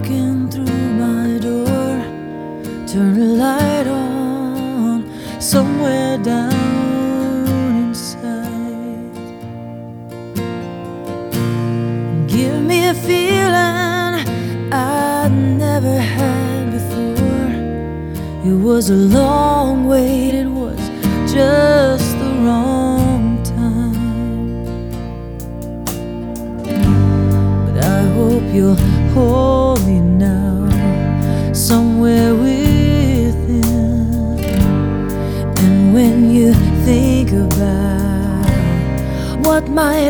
walking through my door, turn the light on somewhere down inside. Give me a feeling I never had before. It was a long wait, it was just the wrong time. But I hope you'll hold me now, somewhere within. And when you think about what might